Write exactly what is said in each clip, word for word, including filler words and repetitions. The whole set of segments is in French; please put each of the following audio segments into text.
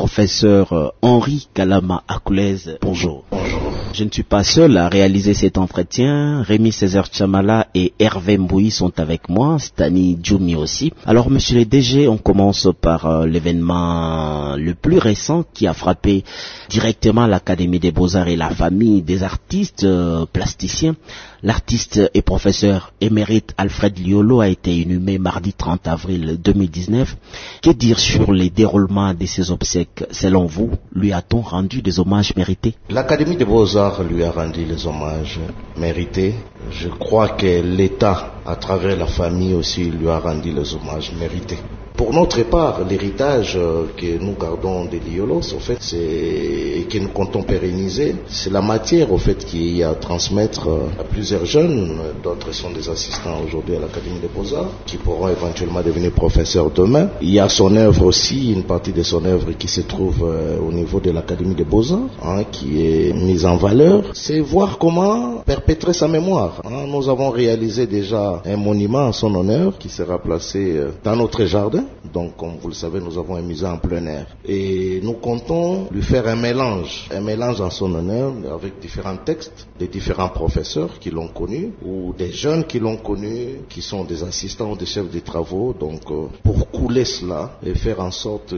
professeur Henri Kalama Akoulez. Bonjour. Bonjour. Je ne suis pas seul à réaliser cet entretien. Rémi Césaire Chamala et Hervé Mbouyi sont avec moi, Stani Djoumi aussi. Alors, monsieur le D G, on commence par euh, l'événement le plus récent qui a frappé directement l'Académie des Beaux-Arts et la famille des artistes euh, plasticiens. L'artiste et professeur émérite Alfred Liolo a été inhumé mardi trente avril deux mille dix-neuf. Que dire sur les déroulements de ses obsèques? Selon vous, lui a-t-on rendu des hommages mérités? L'Académie des Beaux-Arts lui a rendu les hommages mérités. Je crois que l'État, à travers la famille aussi, lui a rendu les hommages mérités. Pour notre part, l'héritage que nous gardons de Liolos, au fait, c'est, et que nous comptons pérenniser, c'est la matière, au fait, qui est à transmettre à plusieurs jeunes. D'autres sont des assistants aujourd'hui à l'Académie des Beaux-Arts, qui pourront éventuellement devenir professeurs demain. Il y a son œuvre aussi, une partie de son œuvre qui se trouve au niveau de l'Académie des Beaux-Arts, hein, qui est mise en valeur. C'est voir comment perpétrer sa mémoire. Hein. Nous avons réalisé déjà un monument en son honneur qui sera placé dans notre jardin. Donc, comme vous le savez, nous avons un musée en plein air. Et nous comptons lui faire un mélange, un mélange en son honneur avec différents textes des différents professeurs qui l'ont connu ou des jeunes qui l'ont connu, qui sont des assistants ou des chefs de travaux. Donc, euh, pour couler cela et faire en sorte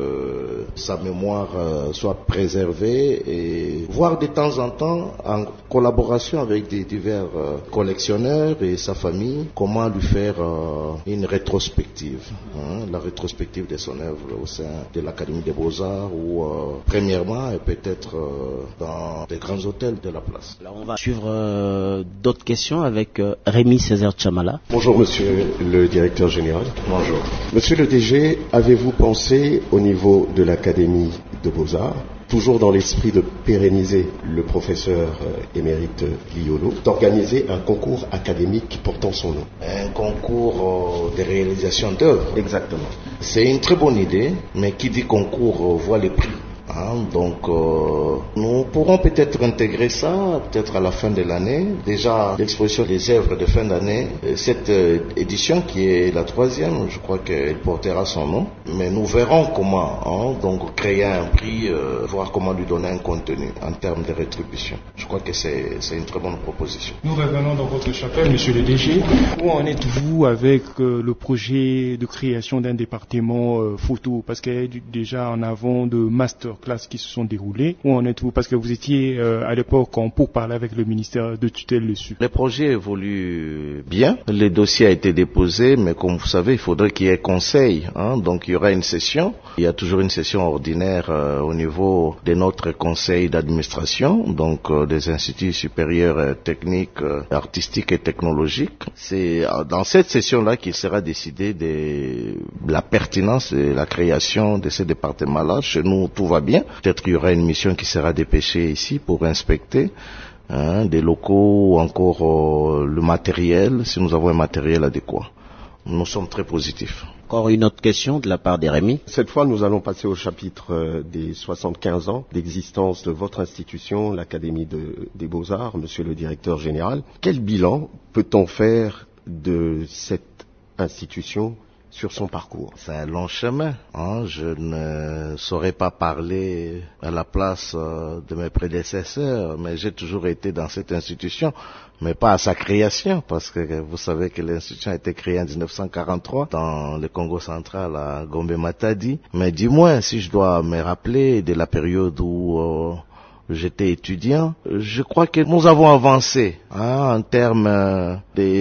que sa mémoire euh, soit préservée et voir de temps en temps, en collaboration avec des divers euh, collectionneurs et sa famille, comment lui faire euh, une rétrospective. Hein, la rétrospective de son œuvre au sein de l'Académie des Beaux-Arts ou euh, premièrement et peut-être euh, dans des grands hôtels de la place. Là, on va suivre euh, d'autres questions avec euh, Rémi Césaire Chamala. Bonjour monsieur le directeur général. Bonjour. Monsieur le D G, avez-vous pensé au niveau de l'Académie de Beaux-Arts, toujours dans l'esprit de pérenniser le professeur euh, émérite Liolo, d'organiser un concours académique portant son nom? Un concours euh, de réalisation d'œuvres. Exactement. C'est une très bonne idée, mais qui dit concours euh, voit les prix. Hein, donc, euh, nous pourrons peut-être intégrer ça, peut-être à la fin de l'année. Déjà, l'exposition des œuvres de fin d'année, cette euh, édition qui est la troisième, je crois qu'elle portera son nom. Mais nous verrons comment, hein, donc créer un prix, euh, voir comment lui donner un contenu en termes de rétribution. Je crois que c'est, c'est une très bonne proposition. Nous revenons dans votre chapelle, monsieur le D G. Où en êtes-vous avec euh, le projet de création d'un département euh, photo? Parce qu'il y a déjà en avant de master classes qui se sont déroulées. Où en êtes-vous? Parce que vous étiez euh, à l'époque en pourparlers avec le ministère de tutelle dessus. Le projet évolue bien. Le dossier a été déposé, mais comme vous savez, il faudrait qu'il y ait conseil. Hein, donc il y aura une session. Il y a toujours une session ordinaire euh, au niveau de notre conseil d'administration, donc euh, des instituts supérieurs euh, techniques, euh, artistiques et technologiques. C'est euh, dans cette session-là qu'il sera décidé de la pertinence de la création de ces départements-là. Chez nous, tout va bien. Peut-être qu'il y aura une mission qui sera dépêchée ici pour inspecter hein, des locaux ou encore euh, le matériel, si nous avons un matériel adéquat. Nous sommes très positifs. Encore une autre question de la part d'Hérémy. Cette fois, nous allons passer au chapitre euh, des soixante-quinze ans d'existence de votre institution, l'Académie de, des Beaux-Arts, monsieur le directeur général. Quel bilan peut-on faire de cette institution sur son parcours? C'est un long chemin. Hein. Je ne saurais pas parler à la place euh, de mes prédécesseurs, mais j'ai toujours été dans cette institution, mais pas à sa création, parce que vous savez que l'institution a été créée en dix-neuf cent quarante-trois dans le Congo central à Gombe-Matadi. Mais dis-moi, si je dois me rappeler de la période où euh, j'étais étudiant, je crois que nous avons avancé hein, en termes euh,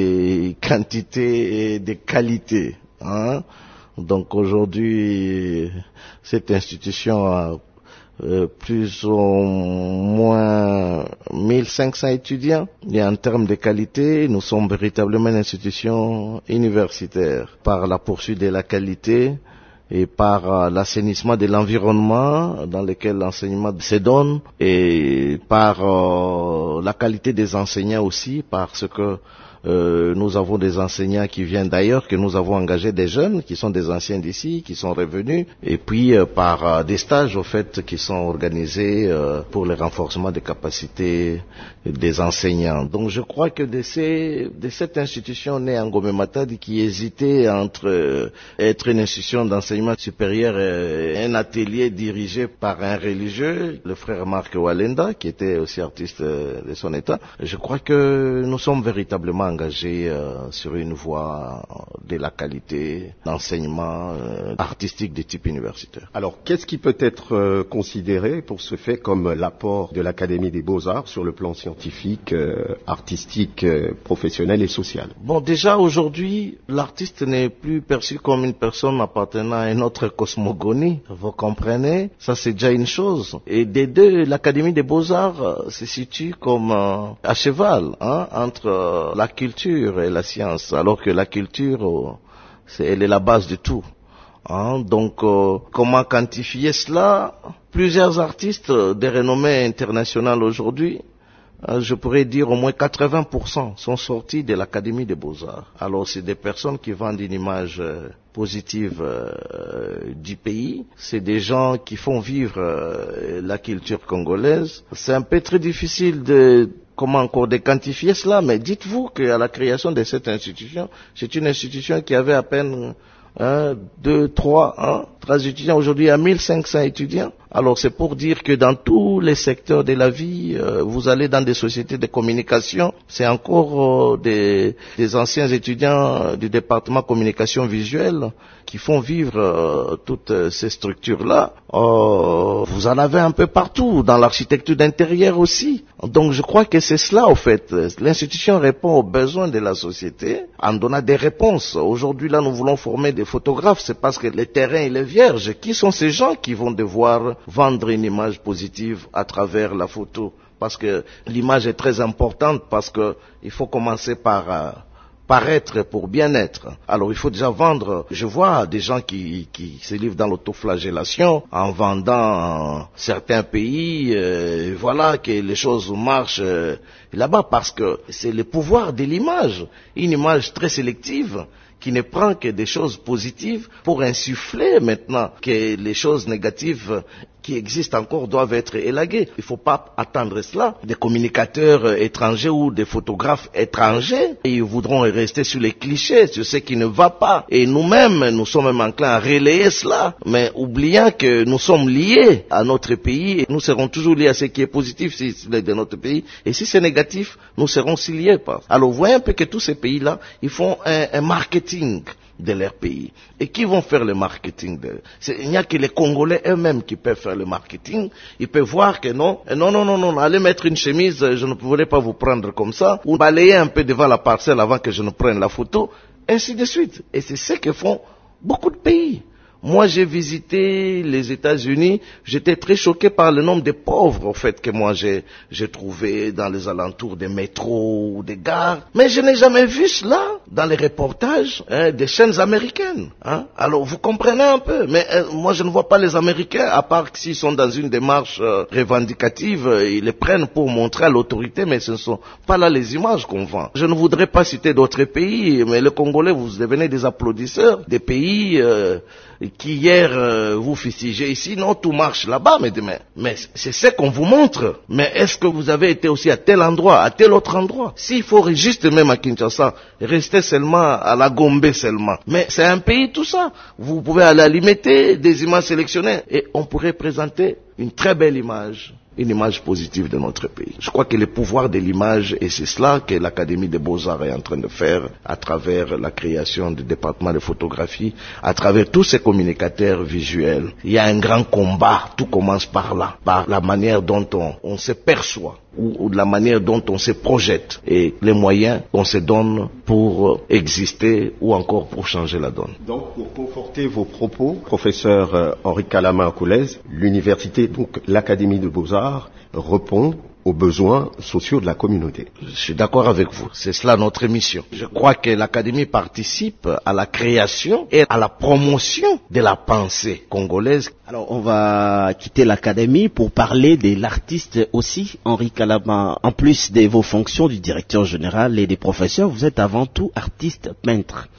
de quantité et de qualité. Hein? Donc aujourd'hui, cette institution a euh, plus ou moins mille cinq cents étudiants. Et en termes de qualité, nous sommes véritablement une institution universitaire. Par la poursuite de la qualité et par euh, l'assainissement de l'environnement dans lequel l'enseignement se donne et par euh, la qualité des enseignants aussi, parce que euh, nous avons des enseignants qui viennent d'ailleurs, que nous avons engagé des jeunes qui sont des anciens d'ici, qui sont revenus, et puis euh, par euh, des stages au fait qui sont organisés euh, pour le renforcement des capacités des enseignants. Donc je crois que de, ces, de cette institution née en Ngomé Matadi qui hésitait entre euh, être une institution d'enseignement supérieur et un atelier dirigé par un religieux, le frère Marc Walenda, qui était aussi artiste euh, de son état, je crois que nous sommes véritablement engagés euh, sur une voie de la qualité d'enseignement euh, artistique de type universitaire. Alors, qu'est-ce qui peut être euh, considéré pour ce fait comme l'apport de l'Académie des Beaux-Arts sur le plan scientifique, euh, artistique, euh, professionnel et social? Bon, déjà aujourd'hui, l'artiste n'est plus perçu comme une personne appartenant à une autre cosmogonie, vous comprenez? Ça, c'est déjà une chose. Et des deux, l'Académie des Beaux-Arts euh, se situe comme euh, à cheval hein, entre euh, la culture et la science, alors que la culture, euh, c'est, elle est la base de tout. Hein, donc, euh, comment quantifier cela? Plusieurs artistes de renommée internationale aujourd'hui, euh, je pourrais dire au moins quatre-vingts pour cent sont sortis de l'Académie des Beaux-Arts. Alors, c'est des personnes qui vendent une image euh, positive euh, du pays. C'est des gens qui font vivre euh, la culture congolaise. C'est un peu très difficile de... Comment encore de quantifier cela? Mais dites-vous qu'à la création de cette institution, c'est une institution qui avait à peine un, deux, trois, hein, trois étudiants. Aujourd'hui, il y a mille cinq cents étudiants. Alors, c'est pour dire que dans tous les secteurs de la vie, euh, vous allez dans des sociétés de communication, c'est encore euh, des, des anciens étudiants du département communication visuelle qui font vivre euh, toutes ces structures-là. Euh, vous en avez un peu partout, dans l'architecture d'intérieur aussi. Donc, je crois que c'est cela, au fait. L'institution répond aux besoins de la société en donnant des réponses. Aujourd'hui, là, nous voulons former des photographes, c'est parce que le terrain, il est vierge. Qui sont ces gens qui vont devoir vendre une image positive à travers la photo? Parce que l'image est très importante, parce que il faut commencer par euh, paraître pour bien être. Alors il faut déjà vendre. Je vois des gens qui, qui se livrent dans l'autoflagellation en vendant euh, certains pays, euh, voilà que les choses marchent euh, là-bas, parce que c'est le pouvoir de l'image, une image très sélective qui ne prend que des choses positives pour insuffler maintenant que les choses négatives qui existent encore doivent être élaguées. Il ne faut pas attendre cela. Des communicateurs étrangers ou des photographes étrangers, ils voudront rester sur les clichés, sur ce qui ne va pas. Et nous-mêmes, nous sommes même enclins à relayer cela, mais oubliant que nous sommes liés à notre pays et nous serons toujours liés à ce qui est positif si c'est de notre pays. Et si c'est négatif, nous serons si liés. Alors, vous voyez un peu que tous ces pays-là, ils font un, un marketing de leur pays. Et qui vont faire le marketing de... Il n'y a que les Congolais eux-mêmes qui peuvent faire le marketing. Ils peuvent voir que non, non, non, non, non, allez mettre une chemise, je ne voulais pas vous prendre comme ça, ou balayer un peu devant la parcelle avant que je ne prenne la photo, ainsi de suite. Et c'est ce que font beaucoup de pays. Moi, j'ai visité les États-Unis, j'étais très choqué par le nombre de pauvres, au fait, que moi j'ai, j'ai trouvé dans les alentours des métros ou des gares. Mais je n'ai jamais vu cela dans les reportages hein, des chaînes américaines. Hein. Alors, vous comprenez un peu. Mais euh, moi, je ne vois pas les Américains, à part que s'ils sont dans une démarche euh, revendicative, euh, ils les prennent pour montrer à l'autorité, mais ce ne sont pas là les images qu'on vend. Je ne voudrais pas citer d'autres pays, mais le Congolais, vous devenez des applaudisseurs des pays... Euh, qui hier euh, vous fustigez ici, non, tout marche là-bas, mais, mais, mais c'est ce qu'on vous montre. Mais est-ce que vous avez été aussi à tel endroit, à tel autre endroit? S'il faut juste même à Kinshasa, rester seulement à la Gombe seulement. Mais c'est un pays tout ça. Vous pouvez aller alimenter des images sélectionnées et on pourrait présenter une très belle image. Une image positive de notre pays. Je crois que le pouvoir de l'image, et c'est cela que l'Académie des Beaux-Arts est en train de faire à travers la création du département de photographie, à travers tous ces communicateurs visuels. Il y a un grand combat, tout commence par là, par la manière dont on, on se perçoit, ou, ou de la manière dont on se projette, et les moyens qu'on se donne pour exister ou encore pour changer la donne. Donc, pour conforter vos propos, professeur euh, Henri Kalama Akoulez, l'université donc l'Académie de Beaux-Arts répond aux besoins sociaux de la communauté. Je suis d'accord avec vous. C'est cela notre mission. Je crois que l'Académie participe à la création et à la promotion de la pensée congolaise. Alors, on va quitter l'Académie pour parler de l'artiste aussi, Henri Kalama. En plus de vos fonctions du directeur général et des professeurs, vous êtes avant tout artiste peintre.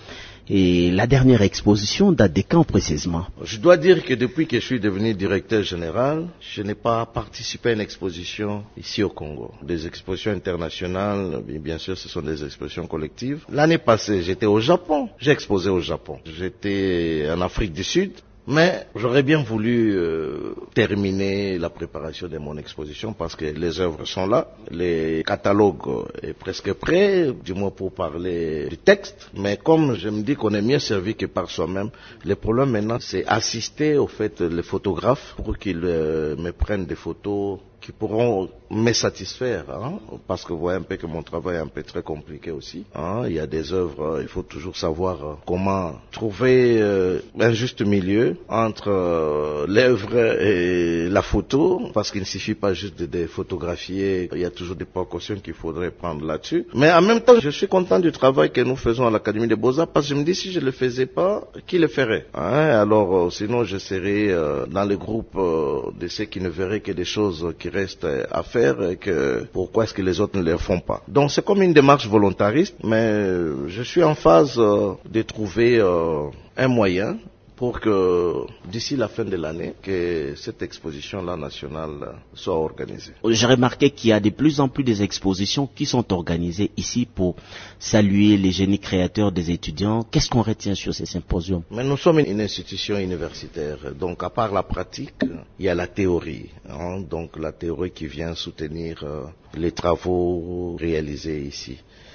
Et la dernière exposition date de quand précisément? Je dois dire que depuis que je suis devenu directeur général, je n'ai pas participé à une exposition ici au Congo. Des expositions internationales, bien sûr, ce sont des expositions collectives. L'année passée, j'étais au Japon. J'ai exposé au Japon. J'étais en Afrique du Sud. Mais j'aurais bien voulu euh, terminer la préparation de mon exposition parce que les œuvres sont là, les catalogues est presque prêt, du moins pour parler du texte. Mais comme je me dis qu'on est mieux servi que par soi-même, le problème maintenant c'est assister au fait les photographes pour qu'ils euh, me prennent des photos qui pourront me satisfaire, hein, parce que vous voyez un peu que mon travail est un peu très compliqué aussi. Hein, il y a des œuvres, il faut toujours savoir euh, comment trouver euh, un juste milieu entre euh, l'œuvre et la photo, parce qu'il ne suffit pas juste de, de photographier, il y a toujours des précautions qu'il faudrait prendre là-dessus. Mais en même temps, je suis content du travail que nous faisons à l'Académie des Beaux-Arts, parce que je me dis, si je ne le faisais pas, qui le ferait, hein? Alors, euh, sinon, je serais euh, dans le groupe euh, de ceux qui ne verraient que des choses qui reste à faire et que pourquoi est-ce que les autres ne le font pas. Donc c'est comme une démarche volontariste, mais je suis en phase euh, de trouver euh, un moyen pour que d'ici la fin de l'année, que cette exposition-là nationale soit organisée. J'ai remarqué qu'il y a de plus en plus des expositions qui sont organisées ici pour saluer les génies créateurs des étudiants. Qu'est-ce qu'on retient sur ces symposiums? Mais nous sommes une institution universitaire, donc à part la pratique, il y a la théorie. Hein, donc la théorie qui vient soutenir euh, les travaux réalisés ici.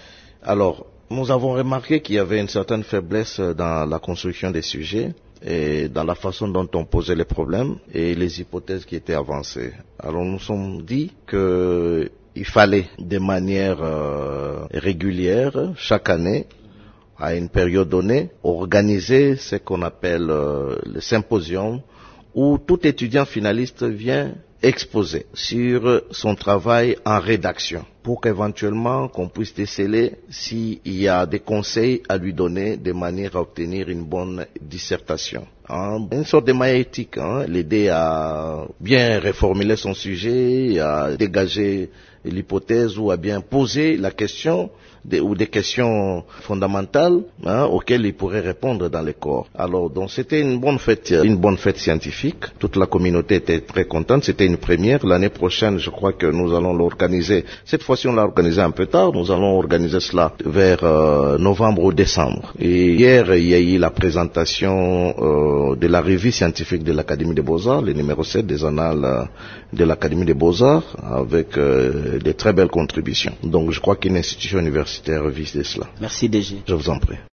Alors, nous avons remarqué qu'il y avait une certaine faiblesse dans la construction des sujets et dans la façon dont on posait les problèmes et les hypothèses qui étaient avancées. Alors nous nous sommes dit que il fallait de manière euh, régulière, chaque année, à une période donnée, organiser ce qu'on appelle euh, le symposium où tout étudiant finaliste vient exposer sur son travail en rédaction pour qu'éventuellement qu'on puisse déceler s'il y a des conseils à lui donner de manière à obtenir une bonne dissertation. Hein, une sorte de maïeutique, hein, l'aider à bien reformuler son sujet, à dégager l'hypothèse ou à bien poser la question des, ou des questions fondamentales hein, auxquelles il pourrait répondre dans les corps. Alors, donc c'était une bonne fête, une bonne fête scientifique. Toute la communauté était très contente. C'était une première. L'année prochaine, je crois que nous allons l'organiser. Cette fois-ci, on l'a organisé un peu tard. Nous allons organiser cela vers euh, novembre ou décembre. Et hier, il y a eu la présentation euh, de la revue scientifique de l'Académie des Beaux-Arts, le numéro sept des annales euh, de l'Académie des Beaux-Arts, avec euh, de très belles contributions. Donc, je crois qu'une institution universitaire vise de cela. Merci D G. Je vous en prie.